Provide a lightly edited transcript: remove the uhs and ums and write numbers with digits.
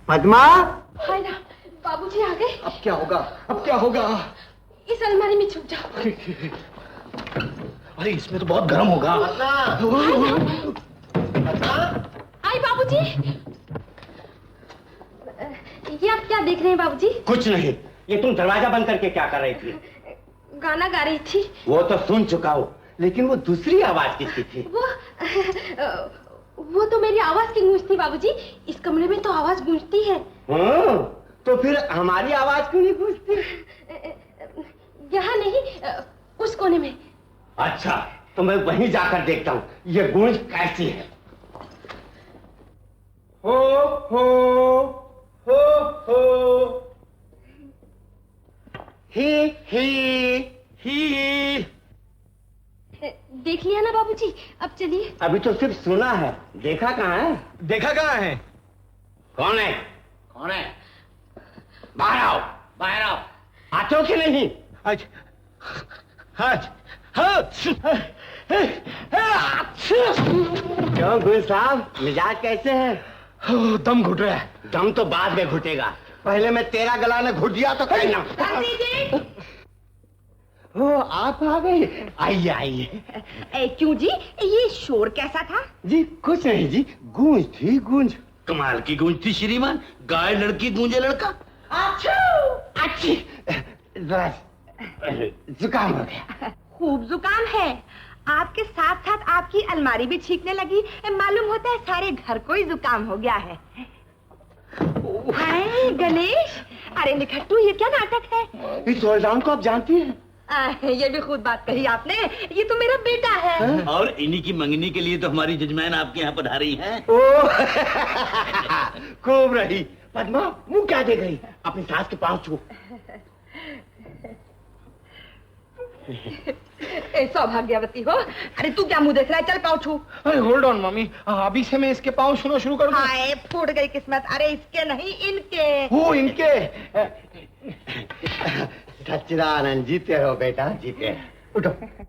पद्मा। हाय राम, बाबूजी आ गए। अब क्या होगा, अब क्या होगा? इस अलमारी में छुप जाओ। अरे इसमें तो बहुत गर्म होगा। आई बाबूजी। ये आप क्या देख रहे हैं बाबूजी? कुछ नहीं। ये तुम दरवाजा बंद करके क्या कर रही थी? गाना गा रही थी। वो तो सुन चुका हूँ, लेकिन वो दूसरी आवाज किसकी थी? वो तो मेरी आवाज की गूंज थी बाबूजी। इस कमरे में तो आवाज गूंजती है। तो फिर हमारी आवाज क्यों नहीं गूंजती? यहाँ नहीं, उस कोने में। अच्छा, तो मैं वहीं जाकर देखता हूँ ये गूंज कैसी है। हो हो हो हो ही। देख लिया ना बाबूजी, अब चलिए। अभी तो सिर्फ सुना है, देखा कहाँ है? देखा कहाँ है? कौन है? कौन है? बाहर आओ, बाहर आओ। आते हो कि नहीं? आज आज क्यों गुल साहब, मिजाज कैसे है? दम घुट रहा है। दम तो बाद में घुटेगा, पहले मैं तेरा गला ने घुट दिया तो कहना। ओ, आप आ गई। आइए आइए। क्यों जी, ये शोर कैसा था? जी कुछ नहीं जी, गूंज थी गूंज। कमाल की गूंज थी श्रीमान, गाय लड़की गूंजे लड़का। अच्छी जुकाम हो गया। खूब जुकाम है। आपके साथ साथ आपकी अलमारी भी छींकने लगी। मालूम होता है सारे घर को ही जुकाम हो गया है। हाय गणेश, अरे निखट्टू, ये क्या नाटक है? इस रोजान को आप जानती हैं? ये भी खुद बात कही आपने। ये तो मेरा बेटा है। और इन्हीं की मंगनी के लिए तो हमारी जजमान आपके यहाँ पधारी हैं। खूब रही। पद्मा, मुंह क्या देख रही? अपनी सास के पांव छू। सौभाग्यवती हो। अरे तू क्या मुंह देख रहा है? चल पाँव छू। अरे होल्ड ऑन मम्मी, अभी से मैं इसके पाँव छूना शुरू कर दूं? हाय, फूट गई किस्मत। अरे इसके नहीं, इनके। वो इनके। सच्चिदानंद, जीते हो बेटा, जीते। उठो।